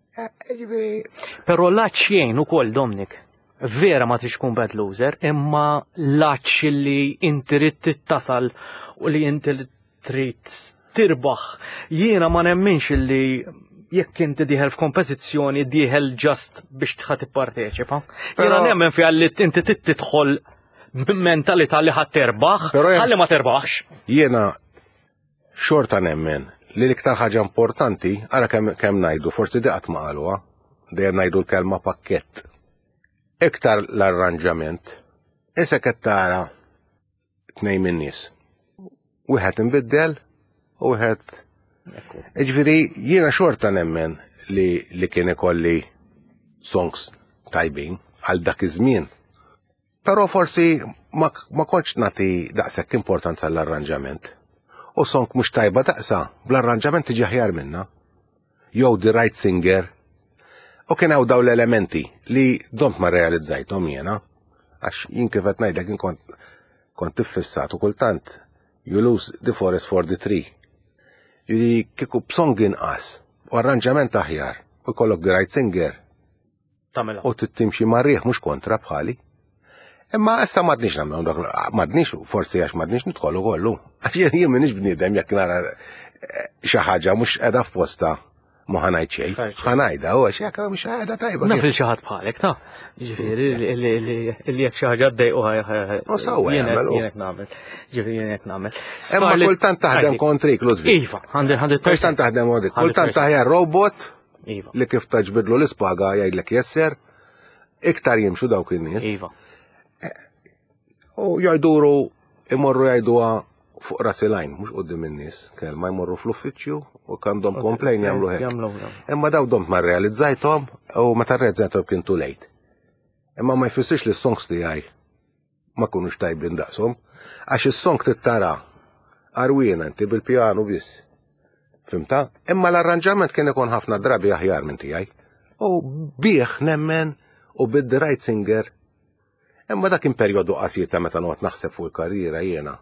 Però l-għaċ jgħin ukoll Dominic. Vera ma tix tkun bad loser, imma l-għaċ li inti trid tittasal u li inti trid tirbaħ. Jiena ma nemminx li jekk inti diħel f'kompożizzjoni diħel ġast biex tħat tipparteċipa. Jiena nemmen fiha li inti titħol mentalità li ħadd terbaħ, ħalli ma terbaħx. Jiena xorta nemmen li l-iktar ħaġa importanti, ara kemm ngħidu, forsi di qatt ma qaluha, dejjem ngħidu l-kelma pakkett. Iktar l-arranġament, issa qed tara tnejn min-nies. Wieħed inbiddel u wieħed. Ġifieri jiena xorta nemmen li li kien ikolli songs tajbin għal dak iż-żmien. Però forsi ma, ma kontx nagħti daqshekk importanza l-arranġament. U song mhux tajba daqsa, bl-arranġament tiġi aħjar minnha. Jew the right singer. U kien hawn dawn l-elementi li domt ma realizzajthom jiena, għax jien kif qed ngħidlek jien kont kont tiffissat u kultant you lose the forest for the tree. Jiri kieku b'song inqas u arranġament aħjar u jkollok the right singer. Tamela. U tittimxi marrieħ mhux kontra bħali. Imma issa m'għadniex nagħmlu dak m'għadniex forsi għax m'għadniex nidħolu kollu. Għax jien m'iniex bniedem jekk nara xi ħaġa mhux qiegħda f'posta ma ħanajt xejn. Ħanajda u għax jekk mhux qiegħda tajba. Naf li xi ħadd bħalek ta' ġifieri li jekk xi ħaġa ddejqu jienek nagħmel. Ġifieri jienek nagħmel. Imma kultant taħdem kontrik Ludwig. Iva, ħandred kultant taħdem kontrik. Kultant taħjar robot li kif taġbidlu l-ispaga jgħidlek jesser, iktar jimxu dawk in-nies. Iva. U jajduru imorru jajduha fuq rasilajn, mhux qudiem in-nies, kelma jmorru fl-uffiċċju u kandhom komplejn jagħmlu hekk. Imma daw domt ma rrealizzajthom u meta rrealizzajthom kien too late. Imma ma jfissirx li s-songs tiegħi ma kunux tajbin daqshom, għax is-song tittara arwina inti bil-pjanu biss. Fimta? Imma l-arranġament kien ikun ħafna drabi aħjar minn tiegħi. U bih nemmen u bid-the right singer. Imma dak kien perjodu qasir ta' meta noqgħod naħseb fuq il-karriera jiena.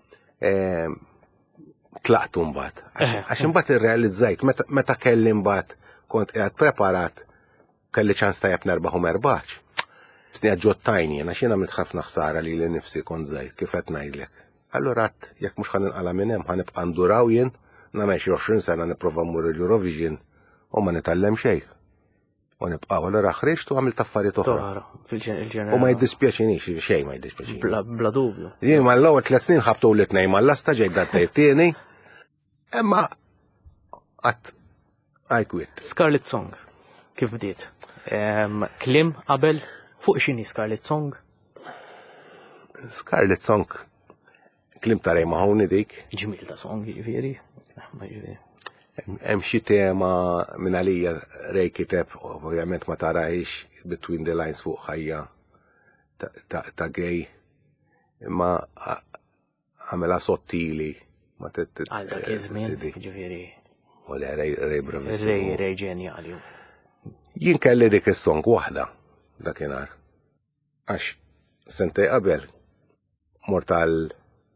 Tlaqtu mbagħad. Għax imbagħad irrealizzajt meta kelli mbagħad kont qiegħed preparat kelli ċans tajjeb nerbaħ u merbaħx. Snija ġottajni jiena x'jiena għamilt ħafna ħsara li li nifsi kont żgħir kif qed ngħidlek. Allura jekk mhux ħaninqala minn hemm ħanibqa' nduraw jien nagħmel xi għoxrin sena nipprova mmur il-Eurovision u ma nitgħallem xejn. U nibqa' allura ħriġt u għamilt affarijiet oħra. U ma jiddispjaċinix xejn ma jiddispjaċinix. Bla dubju. Jien mal-ewwel tliet snin ħabtu li tnejn mal-lasta ġej dat tieni. Imma qatt I quit. Scarlet Song kif bdiet? Klim qabel fuq x'inhi Scarlet Song? Scarlet Song klim ta' Rejma Hawnni dik. Ġmiel ta' song jiġifieri. Hemm xi tema minn għalija Rej kiteb, ovvjament ma tarajx between the lines fuq ħajja ta' gay, imma għamela sottili. Għal dak iż-żmien, ġifieri. U le Rej bravissimo. Rej Rej ġenjali. Jien kelli dik is-song waħda dakinhar. Għax sentej qabel mort għal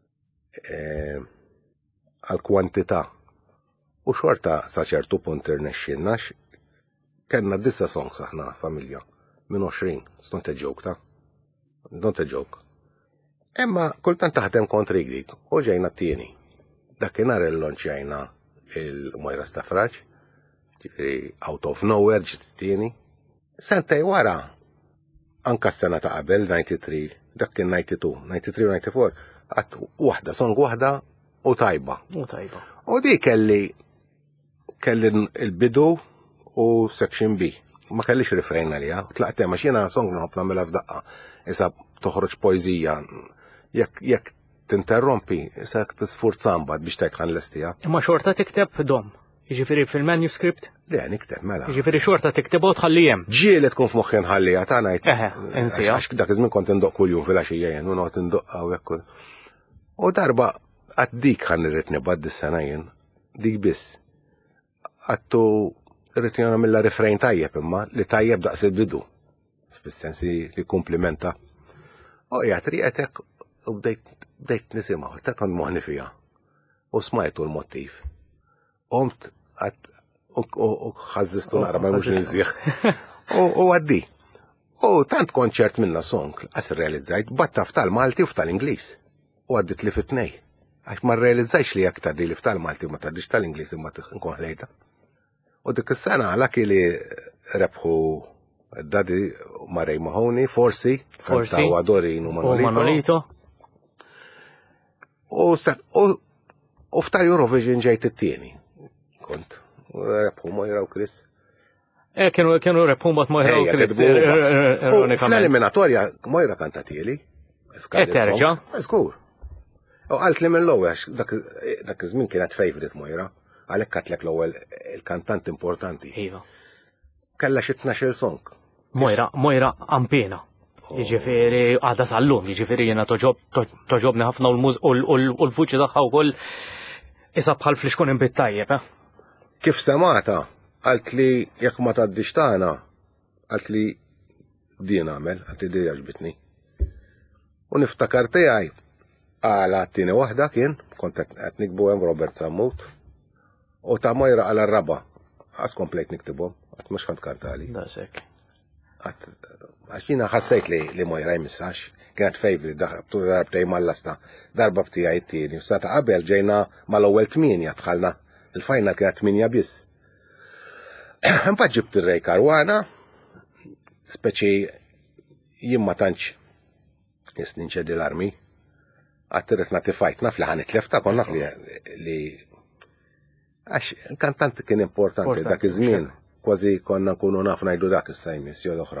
għal kwantità. U xorta sa ċertu punt irnexxinnax kellna disa songs aħna familja minn għoxrin, don't a joke ta' don't a joke. Imma kultant taħdem kontri dik u ġejna t-tieni. Dakinhar il-lonċjajna il-Mojra Stafraġ, ġifieri out of nowhere ġiet t-tieni. Sentej wara anka s-sena ta' qabel ninety-three, dak kien ninety-two, ninety-three ninety-four, għat waħda song waħda u tajba. U tajba. U di kelli kelli il-bidu u section B. Ma kellix refrain għalija. Tlaqt ma xina song nħobb nagħmilha f'daqqa. Issa toħroġ poeżija. Jekk jekk tinterrompi, issa tisfurza mbagħad biex tajtħan l-estija. Imma xorta tikteb dom. Jiġifieri fil-manuscript? Le, nikteb mela. Jiġifieri xorta tikteb u tħalli hemm. Ġieli tkun f'moħħi nħallija ta' ngħid. Eħe, insija. Għax dak iż-żmien kont indoq kuljum fil-għaxija jien, u noqgħod indoqqa u hekk. U darba għad dik ħan irrid nibgħad dis-sena jien, dik biss. Għattu rrid nagħmilha refrain tajjeb imma li tajjeb daqs il-bidu. Fis-sensi li komplimenta. U qiegħed rieqetek u bdejt bdejt nisimgħu, ta' kont moħni fiha. U smajtu l-mottiv. Qomt u ħażistu naqra ma mhux niżjieħ. U għaddi. U tant konċert minna song, għas realizzajt, battaf tal-Malti u tal-Ingliż. U għaddit li fit-tnej. Għax ma realizzajx li jak taddi li f'tal-Malti u ma taddix tal-Ingliż imma nkun ħlejta. U dik is-sena għalak li rebħu dadi Marej Mahoney, forsi, Forsi. kantaw Adorin u U Manolito. Manolito. U sa- u- u f'tal-Eurovision ġejt it-tieni. Kont. U rebħu Mojra u Chris. Eh, kienu kienu rebħu mbagħad ma jraw Ejja, Chris kitbu huma. U ironikament. fl-eliminatorja Mojra kantatili. E terġa'? Skur. U għalt li minn l-ewwel għax dak iż-żmien kienet favorite Mojra, għalhekk għatlek l-ewwel il-kantant importanti. Iva. Kella xi tnax-il song. Mojra, Mojra Ampena. Jiġifieri għadha sal-lum, jiġifieri jiena toġob toġobni ħafna u l-muż- u l- u l- u l-vuċi tagħha wkoll isa bħal fl-ixkun inbit tajjeb, eh? Kif semata, għalt li jekk ma tgħaddix tagħna, għalt li din għamel, għalt li din għaġbitni. U niftakar tiegħi għala t-tieni waħda kien, kont qed nikbu hemm Robert Sammut, u ta' Mojra għala r-raba, għas komplejt niktibhom, għat mhux kont kantali. Da sekk. Għax jina ħassejt li li Mojra jmissax, kienet favorite, daħbtu darbtej mal-lasta, darba btijaj t-tieni, u sata qabel ġejna mal-ewwel tminja tħallna, il-final kienet tminja biss. Mbagħad ġibt ir-Rej Karwana, speċi jien ma tantx nisnin ċedi l-armi, għattiret natifajt naf li ħanitlef ta' konna naf li li għax il-kantant kien importanti Importanti, dak iż-żmien, kważi konna nkunu naf ngħidu dak is-sajmis jew l-oħra.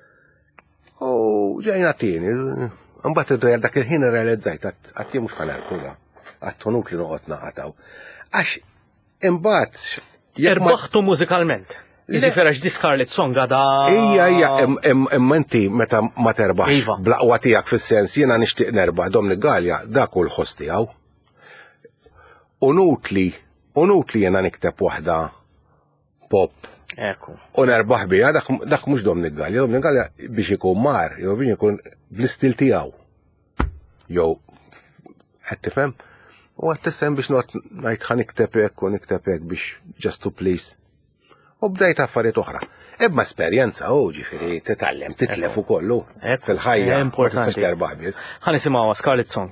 U ġejna tieni, mbagħad id-real dak il-ħin irrealizzajt għatti mhux ħanerku da, għattonuk li noqgħod naqataw. Għax imbagħad Erbaħtu mużikalment. Jiġifieri għax di Scarlet Song għada. Ija, ija, imma inti meta ma terbaħx Iva. blaqwa tiegħek fis-sens jiena nixtieq nerbaħ Dominik Gallia dak hu l-ħoss tiegħu. U nutli, u nutli jiena nikteb waħda pop Ekku. u nerbaħ biha dak dak mhux Dominik Gallia, Dominik Gallia biex ikun mar, jew biex ikun bl-istil tiegħu. Jew qed tifhem? U għed tisem biex not ngħid ħa nikteb hekk u nikteb hekk biex just to please. U bdejt affarijiet oħra. Ebba esperjenza u ġifieri titgħallem, titlef ukollu Ekku. fil-ħajja. Eh, importanti. Ma tistax terbaħ biss. Ħanisimgħuha Scarlet Song.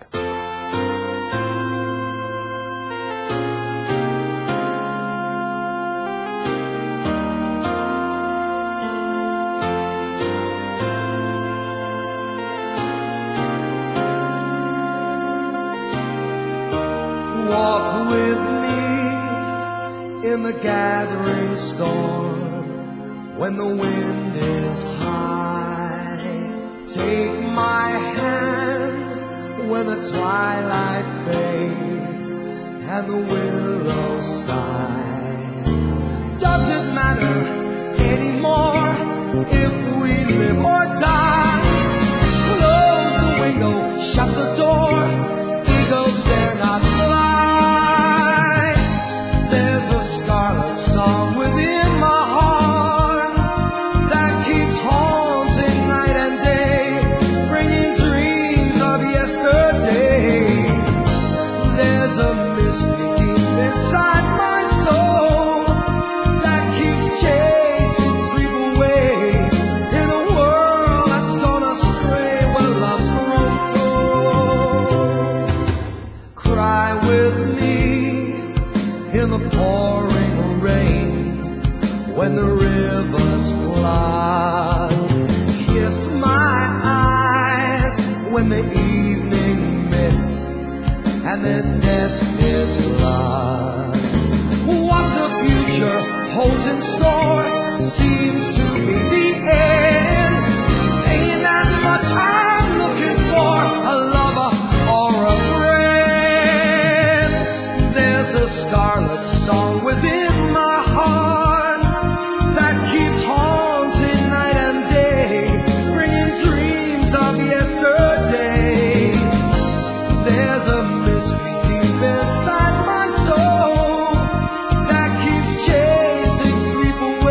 Walk with me in the gathering storm when the wind is high. Take my hand when the twilight fades and the willows sigh. Does it matter anymore if we live or die? Close the window, shut the door. Eagles dare not fly. There's a scarlet song within my heart that keeps haunting night and day, bringing dreams of yesterday. There's a mystery deep inside my soul that keeps chasing sleep away in a world that's gone astray where love's grown cold. Cry with me in the pouring rain when the rivers flood. Kiss my eyes when the evening mists and there's death in blood. What the future holds in store seems to be the end. Ain't that much I'm looking for, a lover or a friend. There's a scarlet song within my heart that keeps haunting night and day, bringing dreams of yesterday. There's a mystery deep inside my soul that keeps chasing sleep away.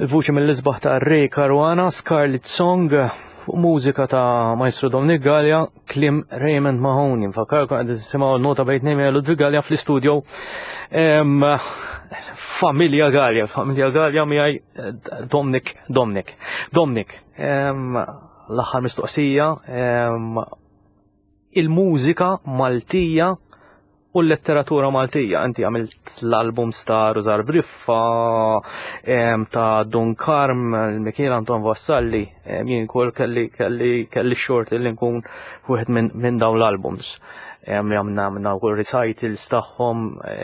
il-vuċi mill-isbaħ ta' Ray Caruana, Scarlet Song, fuq mużika ta' Maestro Dominic Gallia, klim Raymond Mahoney. Fakarkom għad nisimaw l-nota bejt nejmi Ludwig Gallia fl-istudio. Familja Gallia, Familja Gallia miħaj Dominic, Dominic, Dominic. L-aħħar mistoqsija, il-mużika Maltija u l-letteratura Maltija. Inti għamilt l-album ta' Rozar Briffa, ta' Don Carm, Michele Anton Vassalli, jien kol kelli kelli kelli xort li nkun wieħed minn min dawn l-albums. Jamna minna kol recitals tagħhom.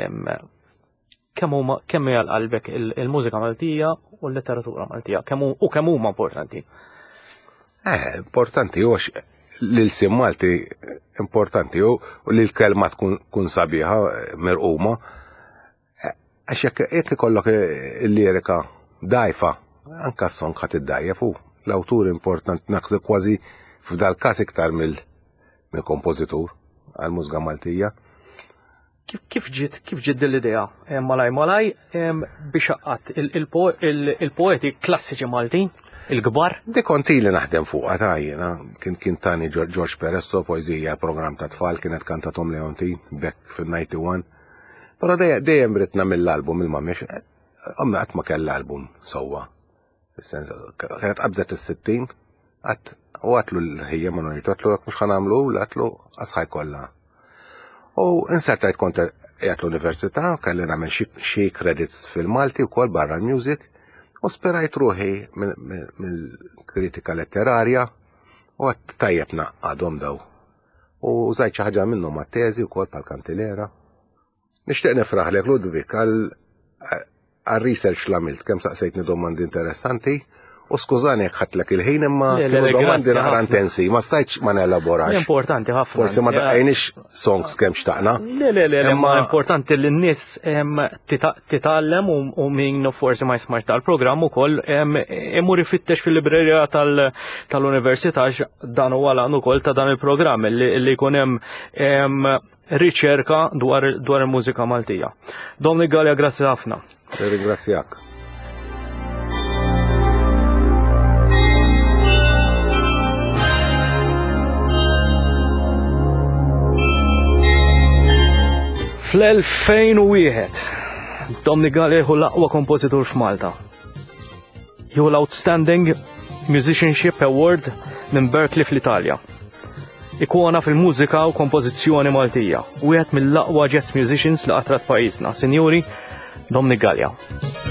Kemm huma kemm hija l-qalbek il-mużika Maltija u l-letteratura Maltija, kemm u kemm huma importanti? Eh, importanti huwa l-sim Malti importanti u li l-kelma tkun sabiħa, merquma. Għax jekk ikollok il-lirika dajfa, anka s-song ħat id-dajjef u l-awtur importanti naqsi kważi f'dal każ iktar mill-kompożitur għal-mużika Maltija. Kif ġiet kif ġiet l-idea malaj malaj biex qatt il-poeti klassiċi Maltin? Il-gbar? Di konti li naħdem fuq għatajjena, kien kien tani George Peresto, poezija, program ta' tfal, kienet kanta Tom Leonti, bekk fil-ninety-one. Pero dejjem ritna mill-album il-mamiex, għamna għatma kell album sowa. Kienet qabżet il-sittin, u għatlu l-ħija manonitu, għatlu għak mux ħanamlu, għatlu għasħaj kolla. U insertajt konta għat l-università, kelli għamil xie credits fil-Malti u kol barra l-music, u sperajt ruħi mill-kritika letterarja u għat tajjeb naqqadhom daw. U żajt xi ħaġa minnhom mat-teżi wkoll bħall-kantilera. Nixtieq nifraħlek Ludwig għal-research l-għamilt kemm saqsejtni domandi interessanti u skużani jekk ħadlek il-ħin imma kienu domandi naqra intensi, ma stajtx ma nelaborax. Importanti ħafna. Forsi ma daqajniex songs kemm xtaqna. Le le le, imma importanti li n-nies titgħallem u min forsi ma jismax tal-programm ukoll imur ifittex fil-librerija tal-università dan huwa lan ukoll ta' dan il-programm li jkun hemm riċerka dwar il-mużika Maltija. Dominic Gallia, grazzi ħafna. Ringrazzjak. Fl-elfejn u wieħed, Dominic Gallia hu l-aqwa kompożitur f'Malta. Hu l-Outstanding Musicianship Award minn Berkeley fl-Italja. Ikona fil-mużika u kompożizzjoni Maltija. Wieħed mill-aqwa jazz musicians li qatrat pajjiżna, Sinjuri Dominic Gallia.